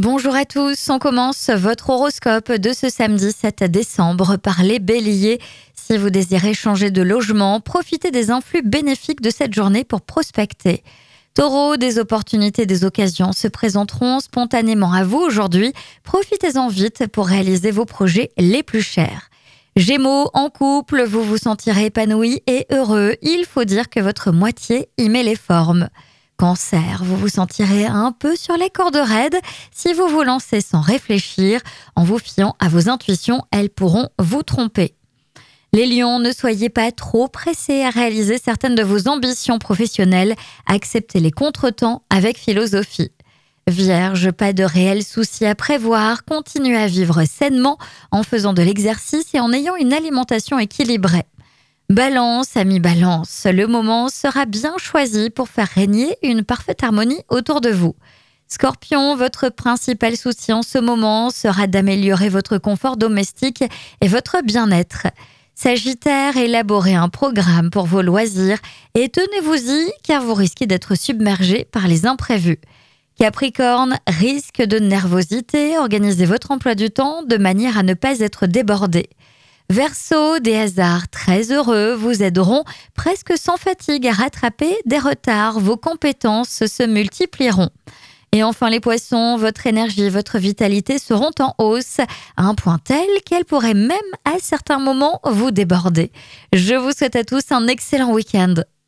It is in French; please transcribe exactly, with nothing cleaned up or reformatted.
Bonjour à tous, on commence votre horoscope de ce samedi sept décembre par les béliers. Si vous désirez changer de logement, profitez des influx bénéfiques de cette journée pour prospecter. Taureau, des opportunités, des occasions se présenteront spontanément à vous aujourd'hui. Profitez-en vite pour réaliser vos projets les plus chers. Gémeaux, en couple, vous vous sentirez épanoui et heureux. Il faut dire que votre moitié y met les formes. Cancer, vous vous sentirez un peu sur les cordes raides. Si vous vous lancez sans réfléchir, en vous fiant à vos intuitions, elles pourront vous tromper. Les lions, ne soyez pas trop pressés à réaliser certaines de vos ambitions professionnelles. Acceptez les contretemps avec philosophie. Vierge, pas de réels soucis à prévoir. Continuez à vivre sainement en faisant de l'exercice et en ayant une alimentation équilibrée. Balance, ami Balance, le moment sera bien choisi pour faire régner une parfaite harmonie autour de vous. Scorpion, votre principal souci en ce moment sera d'améliorer votre confort domestique et votre bien-être. Sagittaire, élaborez un programme pour vos loisirs et tenez-vous-y car vous risquez d'être submergé par les imprévus. Capricorne, risque de nervosité, organisez votre emploi du temps de manière à ne pas être débordé. Verseau, des hasards très heureux vous aideront presque sans fatigue à rattraper des retards. Vos compétences se multiplieront. Et enfin les poissons, votre énergie et votre vitalité seront en hausse à un point tel qu'elles pourraient même à certains moments vous déborder. Je vous souhaite à tous un excellent week-end.